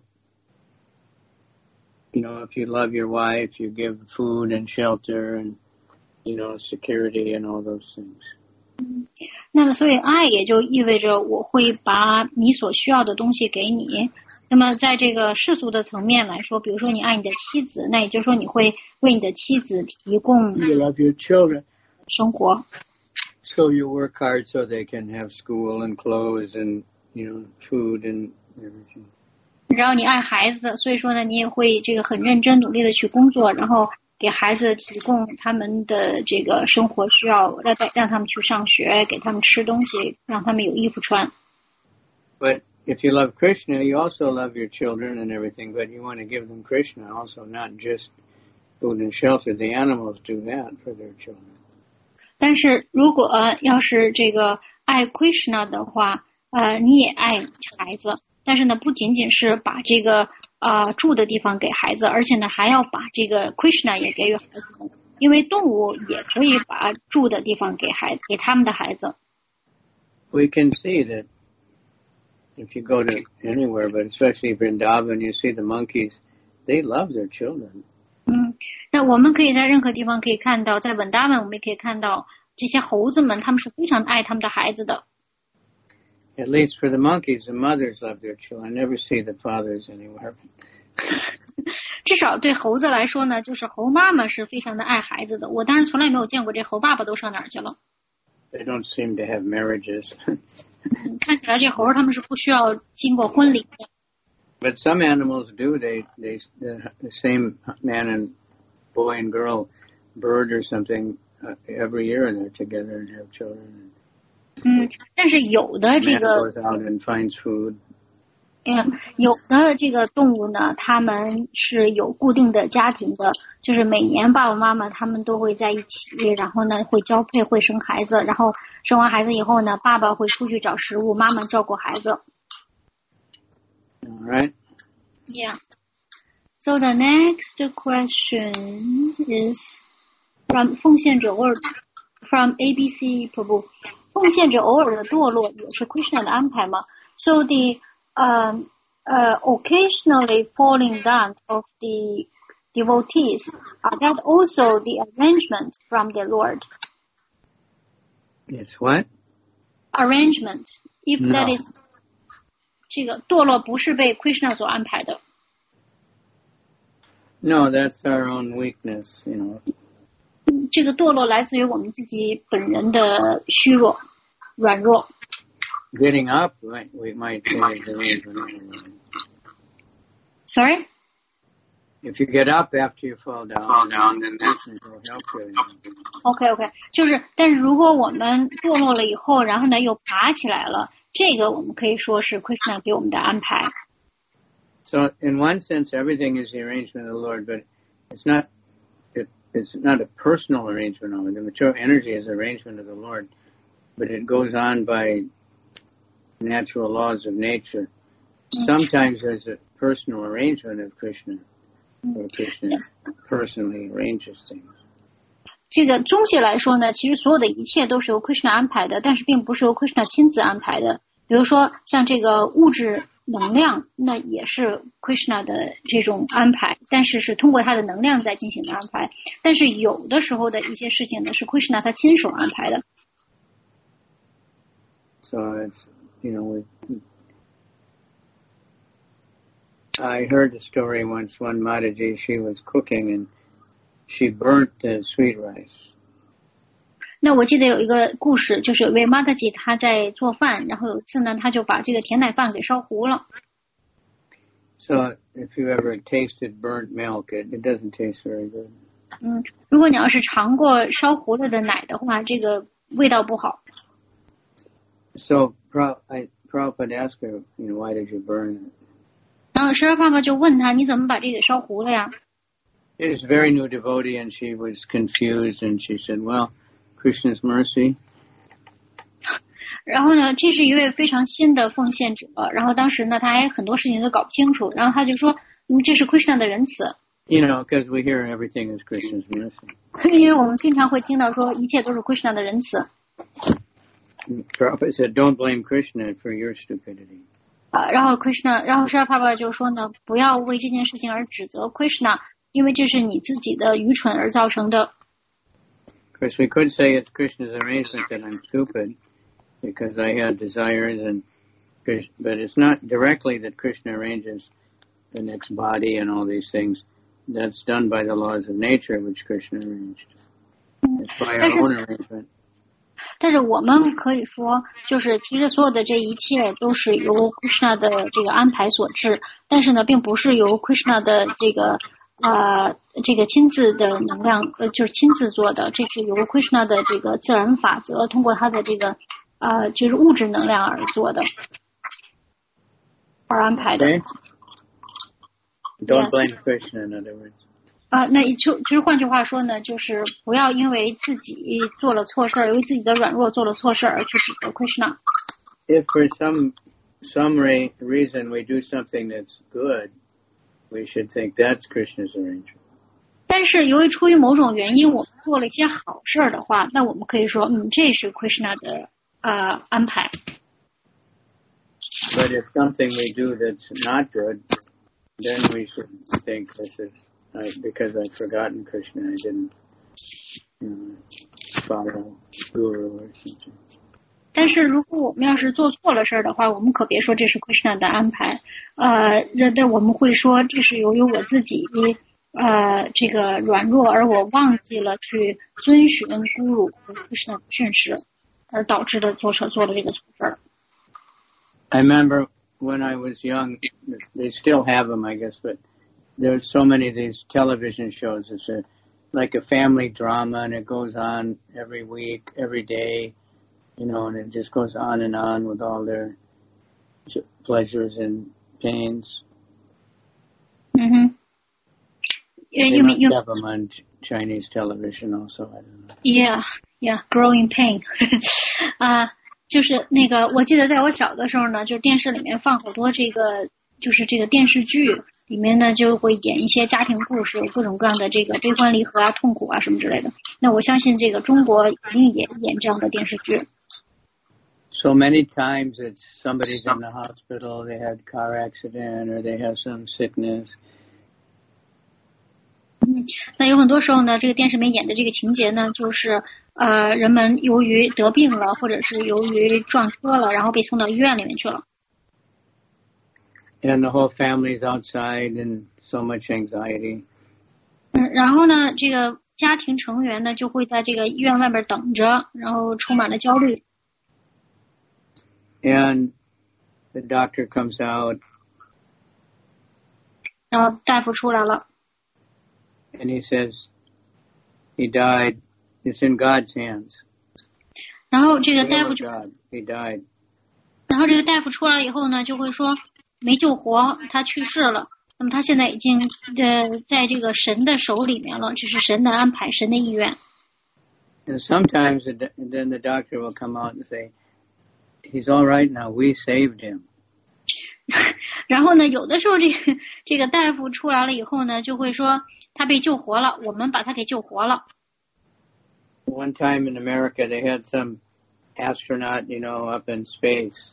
if you love your wife, you give food and shelter and, security and all those things. 那么，所以爱也就意味着我会把你所需要的东西给你。那么，在这个世俗的层面来说，比如说你爱你的妻子，那也就是说你会为你的妻子提供 You love your children. 生活。 So you work hard so they can have school and clothes and, food and everything. 然后你爱孩子，所以说呢，你也会这个很认真努力的去工作，然后给孩子提供他们的这个生活需要，让他们去上学，给他们吃东西，让他们有衣服穿。 But if you love Krishna, you also love your children and everything, but you want to give them Krishna also, not just food and shelter. The animals do that for their children. 但是如果要是这个爱 Krishna 的话，你也爱孩子，但是呢，不仅仅是把这个住的地方给孩子，而且呢，还要把这个 Krishna 也给予孩子们，因为动物也可以把住的地方给他们的孩子。 We can see that if you go to anywhere, but especially Vrindavan, you see the monkeys, they love their children. 那我们可以在任何地方可以看到，在文达文我们也可以看到这些猴子们，他们是非常爱他们的孩子的。 At least for the monkeys, the mothers love their children. I never see the fathers anywhere. 至少对猴子来说呢，就是猴妈妈是非常的爱孩子的。我当然从来没有见过这猴爸爸都上哪儿去了。 They don't seem to have marriages. 看起来这猴他们是不需要经过婚礼的。 But some animals do. The same man and boy and girl, bird or something, every year they're together and have children. 但是有的这个 man goes out and finds food. 有的这个动物呢，他们是有固定的家庭的，就是每年爸爸妈妈他们都会在一起，然后呢会交配，会生孩子，然后生完孩子以后呢，爸爸会出去找食物，妈妈照顾孩子。 All right. Yeah. So the next question is from 奉献者偶尔 from ABC Prabhu. 奉献者偶尔的堕落也是 Krishna 的安排吗？ So the occasionally falling down of the devotees, are that also the arrangement from the Lord? It's what? Arrangement. If No. that is 这个堕落不是被 Krishna 所安排的。 No, that's our own weakness, you know. 这个堕落来自于我们自己本人的虚弱、软弱。 Getting up, we might say, is arrangement. Sorry? If you get up after you fall down, then Krishna will help you. OK， 就是，但是如果我们堕落了以后，然后呢又爬起来了，这个我们可以说是 Krishna 给我们的安排。 So, in one sense, everything is the arrangement of the Lord, but it's not a personal arrangement of it. The material energy is the arrangement of the Lord, but it goes on by natural laws of nature. Sometimes there's a personal arrangement of Krishna, where Krishna personally arranges things. 这个总体来说呢，其实所有的一切都是由 Krishna 安排的，但是并不是由 Krishna 亲自安排的。比如说像这个物质能量，那也是 Krishna 的这种安排，但是是通过他的能量在进行的安排。但是有的时候的一些事情呢，是 Krishna 他亲手安排的。 So it's, you know, I heard a story once, one Mataji, she was cooking and she burnt the sweet rice. 那我记得有一个故事，就是有位 Mataji 他在做饭，然后有一次呢，他就把这个甜奶饭给烧糊了。 So if you ever tasted burnt milk, it doesn't taste very good. 如果你要是尝过烧糊了的奶的话，这个味道不好。 So Prabhupada asked her, you know, why did you burn it? 然后十二爸爸就问他，你怎么把这个烧糊了呀？ It was a very new devotee and she was confused and she said, well, Krishna's mercy. 然后呢，这是一位非常新的奉献者，然后当时呢，他还很多事情都搞不清楚，然后他就说，这是 Krishna 的仁慈。 You know, because we hear everything is Krishna's mercy. 因为我们经常会听到说，一切都是 Krishna 的仁慈。 Prabhupada said, don't blame Krishna for your stupidity. 然后 Krishna， 然后十二爸爸就说呢，不要为这件事情而指责 Krishna， 因为这是你自己的愚蠢而造成的。 Of course, we could say it's Krishna's arrangement that I'm stupid because I had desires, but it's not directly that Krishna arranges the next body and all these things. That's done by the laws of nature, which Krishna arranged. It's by our own arrangement. 但是我们可以说，就是其实所有的这一切都是由 Krishna 的这个安排所致，但是呢，并不是由 Krishna 的这个这个亲自的能量，就是亲自做的，这是由 Krishna 的这个自然法则，通过他的这个就是物质能量而做的，而安排的。 Okay. Don't Yes. blame Krishna, in other words. 那就是换句话说呢，就是不要因为自己做了错事儿，因为自己的软弱做了错事儿而去指责 Krishna。 If for some reason we do something that's good, we should think that's Krishna's arrangement. 但是由于出于某种原因，我们做了一些好事儿的话，那我们可以说，这是 Krishna 的安排。 But if something we do that's not good, then we should think this is because I've forgotten Krishna, I didn't follow Guru or something. 但是如果我们要是做错了事儿的话，我们可别说这是 Krishna 的安排，我们会说这是由于我自己这个软弱，而我忘记了去遵循 Guru 和 Krishna 的训示，而导致的做了这个错事儿。 I remember when I was young, they still have them, I guess, but there's so many of these television shows. It's like a family drama, and it goes on every week, every day, and it just goes on with all their pleasures and pains. Mm-hmm. They must have them on Chinese television also, I don't know. Yeah, growing pain. 就是那个，我记得在我小的时候呢，就是电视里面放好多就是这个电视剧里面呢，就会演一些家庭故事，有各种各样的这个悲欢离合啊、痛苦啊什么之类的。那我相信这个中国一定也演这样的电视剧。 So many times it's somebody's in the hospital, they had a car accident, or they have some sickness. 那有很多时候呢，这个电视里面演的这个情节呢，就是人们由于得病了，或者是由于撞车了，然后被送到医院里面去了。 And the whole family's outside and so much anxiety. 然后呢，这个家庭成员呢就会在这个医院外边等着，然后充满了焦虑。 And the doctor comes out. 然后大夫出来了。 And he says, he died. It's in God's hands. 然后这个大夫 he died. 然后这个大夫出来以后呢，就会说没救活，他去世了。那么他现在已经在这个神的手里面了，这是神的安排，神的意愿。 And sometimes then the doctor will come out and say, he's all right now. We saved him. 然后呢，有的时候这个大夫出来了以后呢，就会说他被救活了，我们把他给救活了。 One time in America, they had some astronaut, up in space.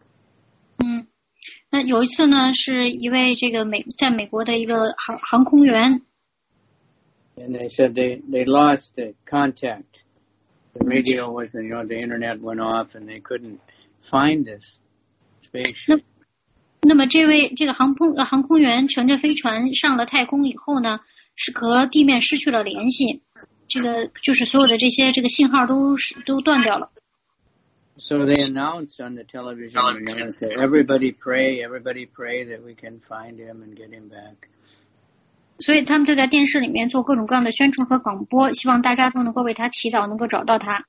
那有一次呢，是一位这个在美国的一个航空员。 And they said they lost the contact. The radio wasn't, the internet went off, and they couldn't find this spaceship. 那么这个航空员乘着飞船上了太空以后呢，是和地面失去了联系，这个就是所有的这个信号都断掉了。 So they announced on the television in America, everybody pray that we can find him and get him back. 所以他们就在电视里面做各种各样的宣传和广播，希望大家都能够为他祈祷，能够找到他。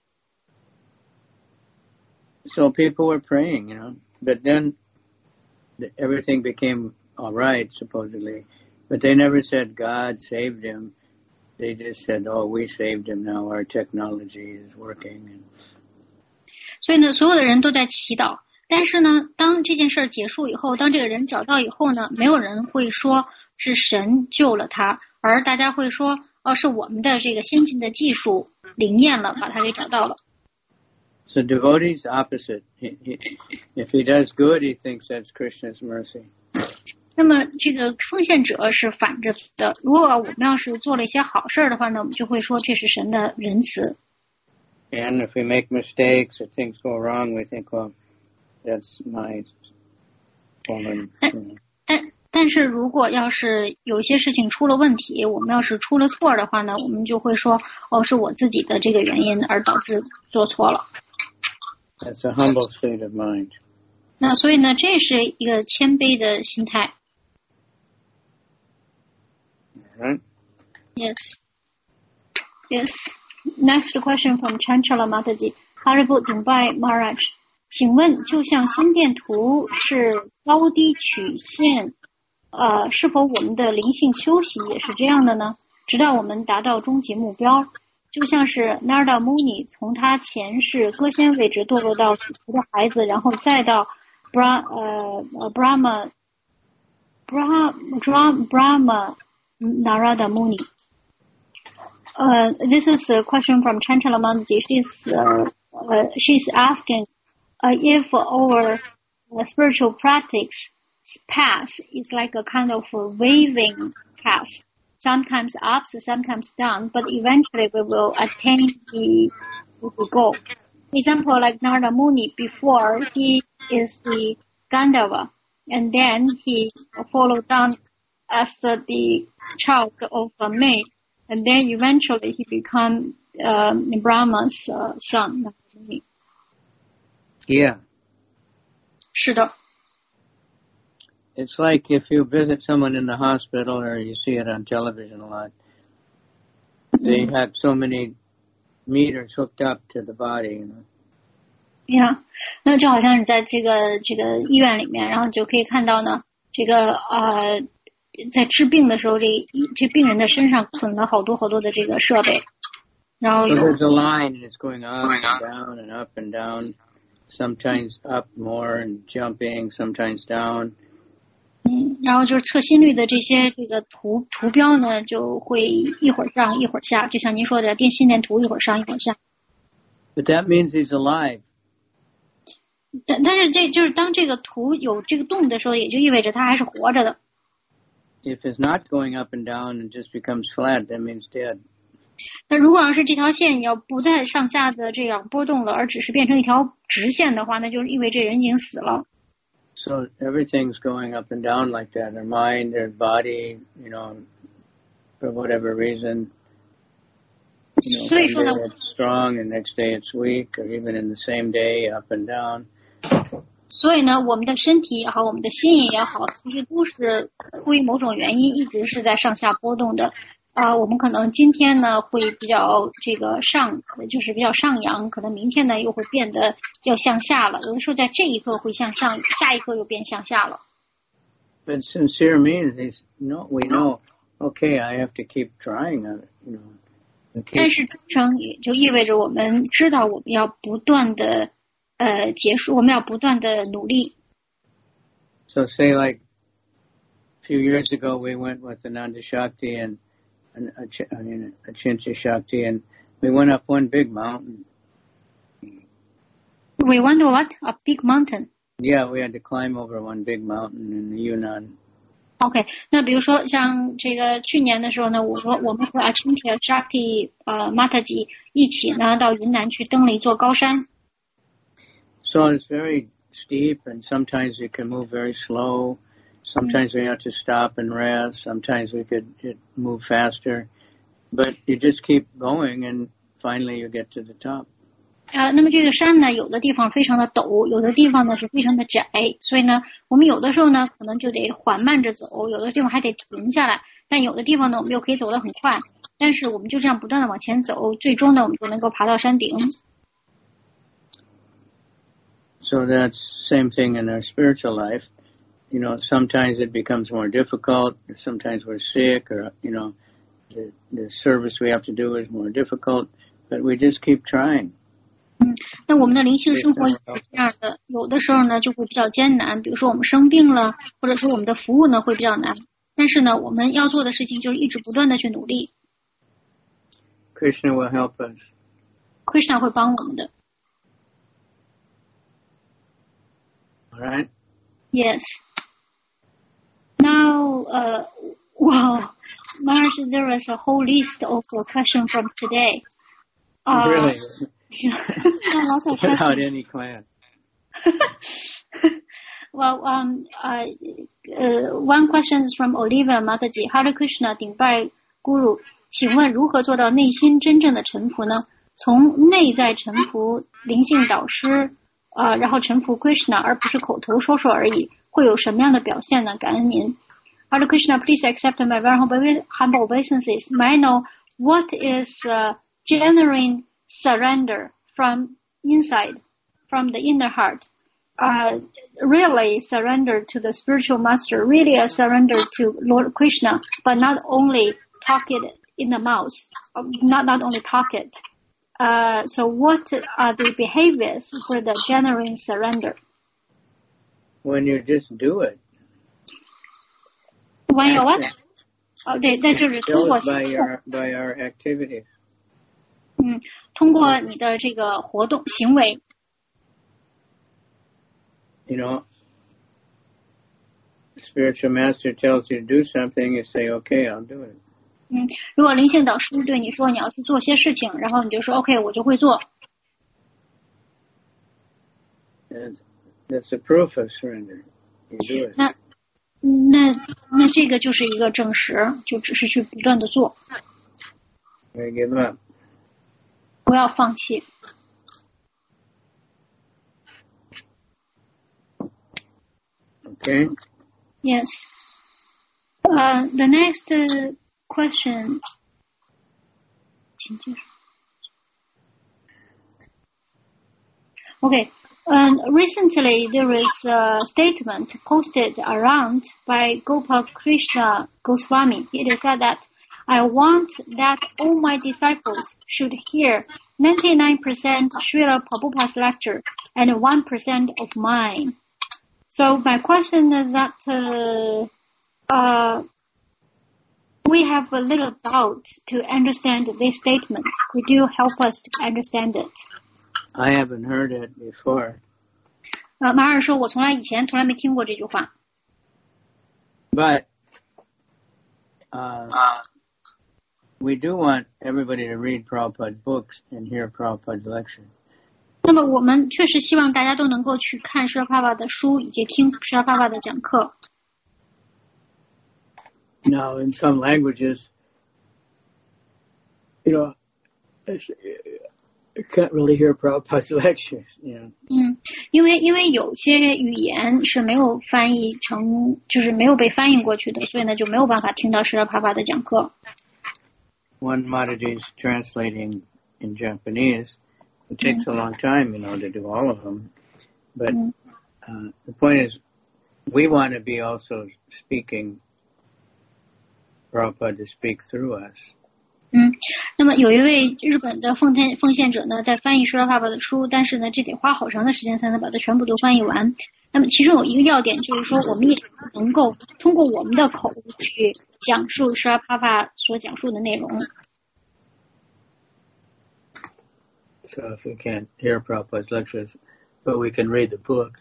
So people were praying, but then everything became all right, supposedly. But they never said God saved him. They just said, oh, we saved him now. Our technology is working. 所以呢，所有的人都在祈祷。但是呢，当这件事儿结束以后，当这个人找到以后呢，没有人会说是神救了他，而大家会说，是我们的这个先进的技术灵验了，把他给找到了。 So devotee's opposite. If he does good, he thinks that's Krishna's mercy. 那么这个奉献者是反着的。如果我们要是做了一些好事的话呢，我们就会说这是神的仁慈。 And if we make mistakes or things go wrong, we think, well, that's my fallen. 但是如果要是有一些事情出了问题，我们要是出了错的话呢，我们就会说，是我自己的这个原因而导致做错了。 That's a humble state of mind. 那所以呢，这是一个谦卑的心态。 right? Yes. Yes. Next question from Chanchala Mataji. Haribo Dumbai Maharaj. 请问，就像心电图是高低曲线，是否我们的灵性修习也是这样的呢？直到我们达到终极目标，就像是 Narada Muni 从他前世歌仙位置堕落到主仆的孩子，然后再到 Brahma Narada Muni. This is a question from Chanchala Mataji. She's asking if our spiritual practice path is like a kind of a waving path, sometimes up, sometimes down, but eventually we will attain the goal. For example, like Narada Muni, before he is the Gandharva, and then he followed down as the child of a maid, and then eventually he become Brahma's son. Yeah. 是的。 It's like if you visit someone in the hospital, or you see it on television a lot, they have so many meters hooked up to the body, you know. Yeah. 那就好像是在这个医院里面，然后就可以看到呢，在治病的时候，这病人的身上捆了好多的这个设备，然后 So there's a line and it's going up and down and up and down, sometimes up more and jumping, sometimes down. 然后就是测心率的这个图标呢，就会一会儿上一会儿下，就像您说的心电图一会儿上一会儿下。 But that means he's alive. 但是这就是当这个图有这个动的时候，也就意味着他还是活着的。 If it's not going up and down and just becomes flat, that means dead. 那如果要是这条线要不再上下的这样波动了，而只是变成一条直线的话，那就意味着人已经死了。 So everything's going up and down like that. Their mind, their body, you know, for whatever reason. You know, one day it's strong and next day it's weak, or even in the same day, up and down. 所以呢，我们的身体也好，我们的心也好，其实都是出于某种原因一直是在上下波动的。我们可能今天呢会比较就是比较上扬，可能明天呢又会变得要向下了。有的时候在这一刻会向上，下一刻又变向下了。 But sincere means we know, okay, I have to keep trying, you know. 但是真诚也就意味着我们知道我们要不断的结束，我们要不断的努力。 So say like a few years ago we went with Ananda Shakti and Achintya Shakti, and we went up one big mountain. We went to what? A big mountain? Yeah, we had to climb over one big mountain in the Yunnan. OK， 那比如说像这个去年的时候呢，我们和 Achintya Shakti Mataji 一起呢到云南去登了一座高山。 So it's very steep, and sometimes you can move very slow. Sometimes we have to stop and rest. Sometimes we could move faster. But you just keep going, and finally you get to the top. 那么这个山呢，有的地方非常的陡，有的地方呢是非常的窄，所以呢，我们有的时候呢可能就得缓慢着走，有的地方还得停下来，但有的地方呢我们又可以走得很快，但是我们就这样不断的往前走，最终呢我们就能够爬到山顶。 So that's same thing in our spiritual life. You know, sometimes it becomes more difficult. Sometimes we're sick, or you know, the service we have to do is more difficult. But we just keep trying. 那我们的灵性生活也是这样的，有的时候呢就会比较艰难，比如说我们生病了，或者说我们的服务呢会比较难，但是呢我们要做的事情就是一直不断的去努力。 Krishna will help us. Krishna 会帮我们的。 All right. Yes. Now, wow, Marge, there is a whole list of questions from today. Really? Without any class. Well, one question is from Olivia Mataji. Hare Krishna, Dimbai Guru. 请问如何做到内心真正的臣服呢？从内在臣服灵性导师，然后臣服 Krishna， 而不是口头说说而已，会有什么样的表现呢？感恩您。 Hare Krishna, please accept my very humble obeisances. May I know what is genuine surrender from inside, from the inner heart? Really surrender to the spiritual master, really a surrender to Lord Krishna, but not only talk it in the mouth, not only talk it. So what are the behaviors for the genuine surrender? When you just do it. When you what? 对，那就是通过 by our activities. 通过你的这个活动行为。 You know, spiritual master tells you to do something, you say, okay, I'll do it. 如果灵性导师对你说你要去做些事情，然后你就说 OK， 我就会做。 That's a proof of surrender. You do it. 那这个就是一个证实，就只是去不断的做。 Give up. 不要放弃。 Okay. Yes. The next question. Okay. Recently, there is a statement posted around by Gopal Krishna Goswami. It is said that I want that all my disciples should hear 99% Srila Prabhupada's lecture and 1% of mine. So my question is that we have a little doubt to understand this statement. Could you help us to understand it? I haven't heard it before. 马尔说，我从来没听过这句话。 But we do want everybody to read Prabhupada's books and hear Prabhupada's lectures. 那么我们确实希望大家都能够去看施拉帕帕的书，以及听施拉帕帕的讲课。 Now, in some languages, you know, you can't really hear Prabhupada's lectures, you know. 因为有些语言是没有翻译成，就是没有被翻译过去的，所以呢就没有办法听到施拉帕帕的讲课。 One Mataji is translating in Japanese. It takes a long time, you know, to do all of them. But the point is, we want to be also speaking Prabhupada to speak through us. 那么有一位日本的奉献者呢，在翻译施拉帕帕的书，但是呢，这得花好长的时间才能把它全部都翻译完。那么其中有一个要点就是说，我们也能够通过我们的口去讲述施拉帕帕所讲述的内容。 So if we can't hear Prabhupada's lectures, but we can read the books.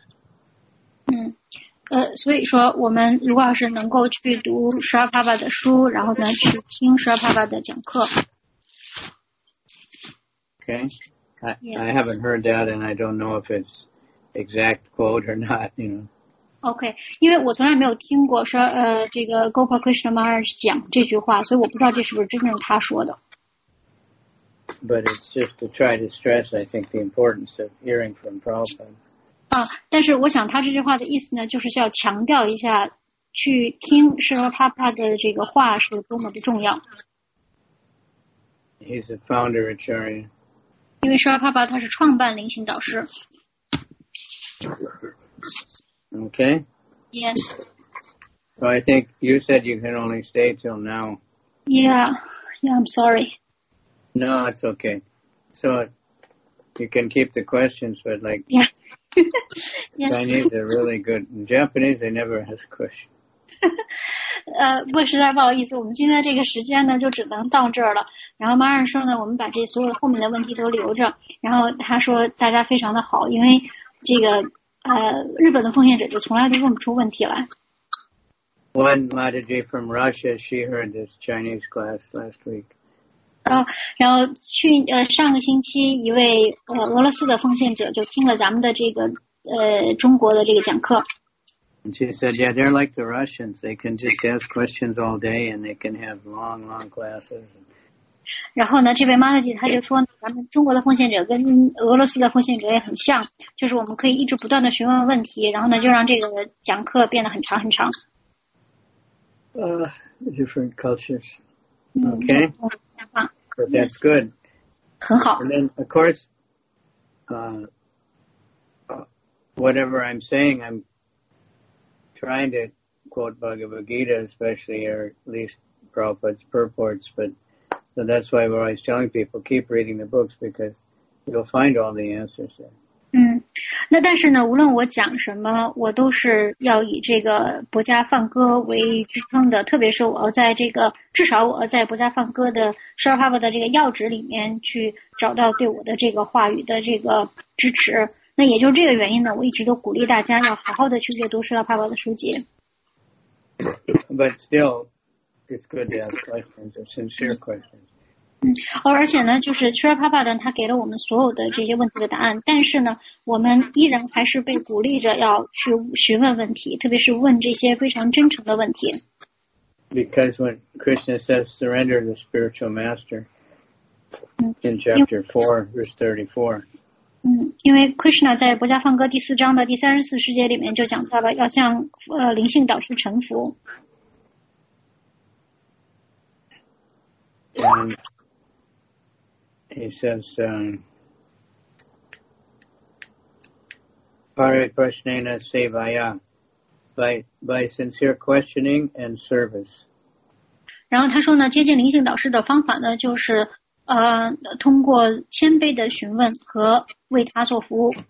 所以说我们如果要是能够去读施拉帕帕的书，然后呢去听施拉帕帕的讲课。 Okay. I haven't heard that, and I don't know if it's exact quote or not, you know. Okay. 因为我从来没有听过这个 Gopal Krishna Maharaj 讲这句话，所以我不知道这是不是真正他说的。 But it's just to try to stress, I think, the importance of hearing from Prabhupada. 但是我想他这句话的意思呢，就是要强调一下，去听施拉帕帕的这个话是多么的重要。 He's the founder Acharya. 因为施拉帕帕他是创办灵性导师。 Okay. Yes. So I think you said you can only stay till now. Yeah, I'm sorry. No, it's okay. So you can keep the questions, but like yeah. Yes. Chinese are really good. In Japanese, they never ask questions. 不过实在不好意思，我们今天这个时间呢就只能到这儿了。然后马尔说呢，我们把这所有后面的问题都留着。然后他说大家非常的好，因为这个日本的奉献者就从来都问不出问题来。 One Mataji from Russia, she heard this Chinese class last week. 然后上个星期一位俄罗斯的奉献者就听了咱们的这个中国的这个讲课。 And she said, yeah, they're like the Russians. They can just ask questions all day and they can have long, long classes. 然后呢，这位马特姐她就说，咱们中国的奉献者跟俄罗斯的奉献者也很像，就是我们可以一直不断的询问问题，然后呢就让这个讲课变得很长很长。 Different cultures. Okay. So that's good. 很好。 And then, of course, whatever I'm saying, I'm trying to quote Bhagavad Gita, especially, or at least Prabhupada's purports. But so that's why we're always telling people, keep reading the books because you'll find all the answers there. 那但是呢，无论我讲什么，我都是要以这个博伽梵歌为支撑的。特别是我要在这个，至少我要在博伽梵歌的施拉帕巴的这个要旨里面去找到对我的这个话语的这个支持。那也就是这个原因呢，我一直都鼓励大家要好好的去阅读施拉帕巴的书籍。 But still, it's good to ask questions, or sincere questions. 而且呢，就是施拉帕巴呢，他给了我们所有的这些问题的答案，但是呢，我们依然还是被鼓励着要去询问问题，特别是问这些非常真诚的问题。 Because when Krishna says surrender to the spiritual master in chapter 4, verse 34. 因为 Krishna 在博伽梵歌第4章的第34世节里面就讲到了要向灵性导师臣服。 And he says, Pariprashnena sevaya, by sincere questioning and service. 然后他说呢，接近灵性导师的方法呢，就是通过谦卑的询问和为他做服务。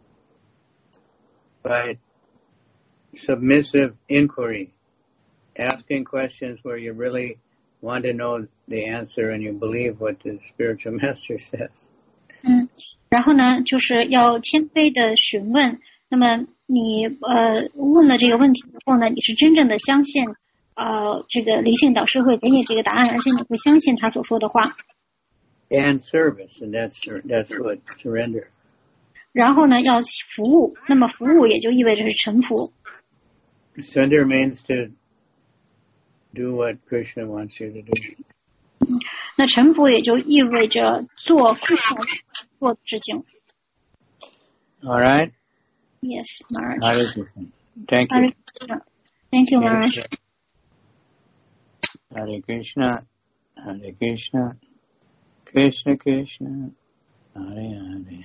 By submissive inquiry, asking questions where you really want to know the answer and you believe what the spiritual master says. 然后呢，就是要谦卑的询问。那么你问了这个问题以后呢，你是真正的相信这个灵性导师会给你这个答案，而且你会相信他所说的话。 And service, and that's what surrender. 然后呢，要服务。那么服务也就意味着是臣服。 Surrender means to do what Krishna wants you to do. 那臣服也就意味着做 Krishna 做的事情。 All right. Yes, Maharaj. Hare Krishna. Thank you. Thank you, Maharaj. Hare Krishna. Hare Krishna. Krishna Krishna. Hare Hare.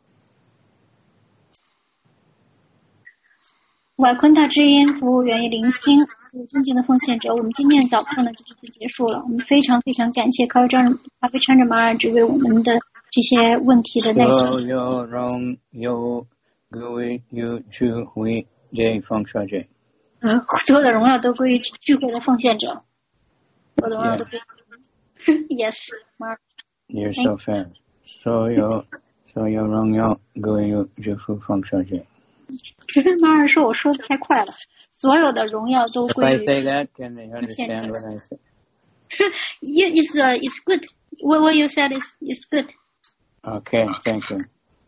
瓦昆塔之音服务愿意聆听。尊敬的奉献者，我们今天的早课呢就至此结束了。我们非常非常感谢卡菲川着马尔只为我们的这些问题的耐心。 所有荣耀归于聚会的奉献者。 所有的荣耀都归于聚会的奉献者。所有的荣耀都归于。Yes, Mark. You're so fast. 所有荣耀归于聚会奉献者。 马尔说我说的太快了，所有的荣耀都归于。 If I say that, can they understand what I say? It's good. What you said is good. Okay, thank you.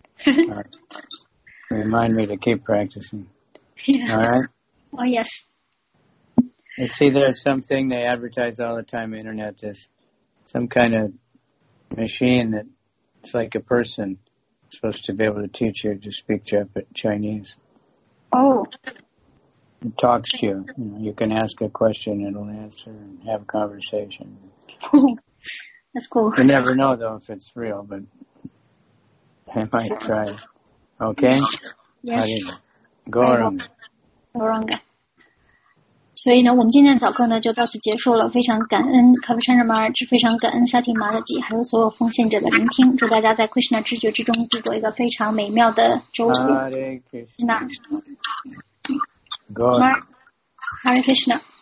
Remind me to keep practicing. Yeah. All right? Oh, yes. You see, there's something they advertise all the time on the internet, this some kind of machine that it's like a person supposed to be able to teach you to speak Chinese. Oh. It talks to you. You can ask a question, it'll answer, and have a conversation. That's cool. You never know, though, if it's real, but I might try it. Okay? Yes. Go around. Go around. 所以呢，我们今天的早课呢就到此结束了。非常感恩卡布찬르马尔，非常感恩萨提马勒吉，还有所有奉献者的聆听。祝大家在 Krishna 知觉之中度过一个非常美妙的周日。 Hare Krishna. Hare Krishna.